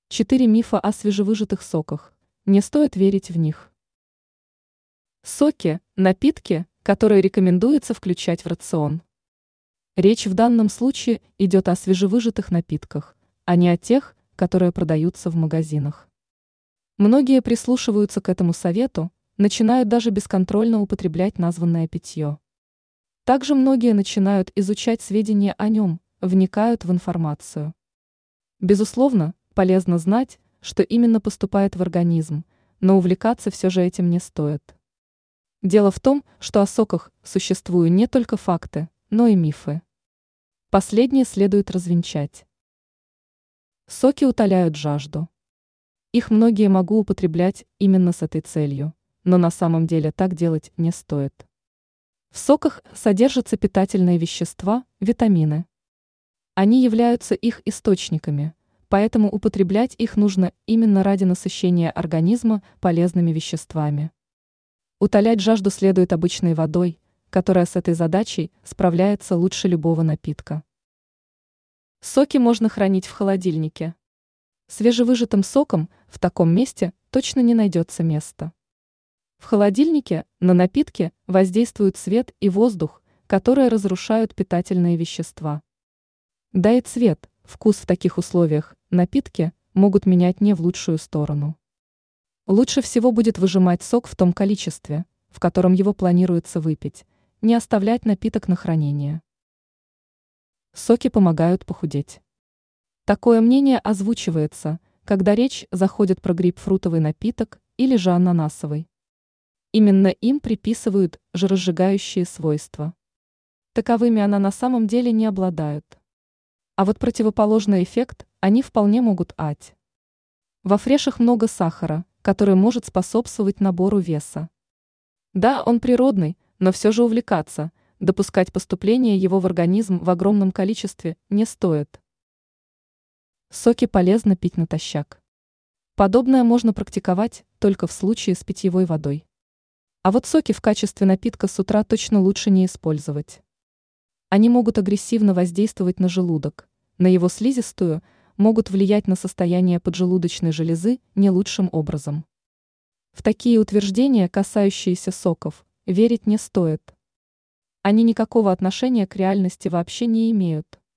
4 мифа о свежевыжатых соках. Не стоит верить в них. Соки – напитки, которые рекомендуется включать в рацион. Речь в данном случае идет о свежевыжатых напитках, а не о тех, которые продаются в магазинах. Многие прислушиваются к этому совету, начинают даже бесконтрольно употреблять названное питье. Также многие начинают изучать сведения о нем, вникают в информацию. Безусловно, полезно знать, что именно поступает в организм, но увлекаться все же этим не стоит. Дело в том, что о соках существуют не только факты, но и мифы. Последние следует развенчать. Соки утоляют жажду. Их многие могут употреблять именно с этой целью, но на самом деле так делать не стоит. В соках содержатся питательные вещества, витамины. Они являются их источниками, поэтому употреблять их нужно именно ради насыщения организма полезными веществами. Утолять жажду следует обычной водой, которая с этой задачей справляется лучше любого напитка. Соки можно хранить в холодильнике. Свежевыжатым соком в таком месте точно не найдется места. В холодильнике на напитки воздействуют свет и воздух, которые разрушают питательные вещества. Да и цвет, вкус в таких условиях напитки могут менять не в лучшую сторону. Лучше всего будет выжимать сок в том количестве, в котором его планируется выпить, не оставлять напиток на хранение. Соки помогают похудеть. Такое мнение озвучивается, когда речь заходит про грейпфрутовый напиток или же ананасовый. Именно им приписывают жиросжигающие свойства. Таковыми она на самом деле не обладают. А вот противоположный эффект они вполне могут ать. Во фрешах много сахара, который может способствовать набору веса. Да, он природный, но все же увлекаться, допускать поступление его в организм в огромном количестве не стоит. Соки полезно пить натощак. Подобное можно практиковать только в случае с питьевой водой. А вот соки в качестве напитка с утра точно лучше не использовать. Они могут агрессивно воздействовать на желудок, на его слизистую, могут влиять на состояние поджелудочной железы не лучшим образом. В такие утверждения, касающиеся соков, верить не стоит. Они никакого отношения к реальности вообще не имеют.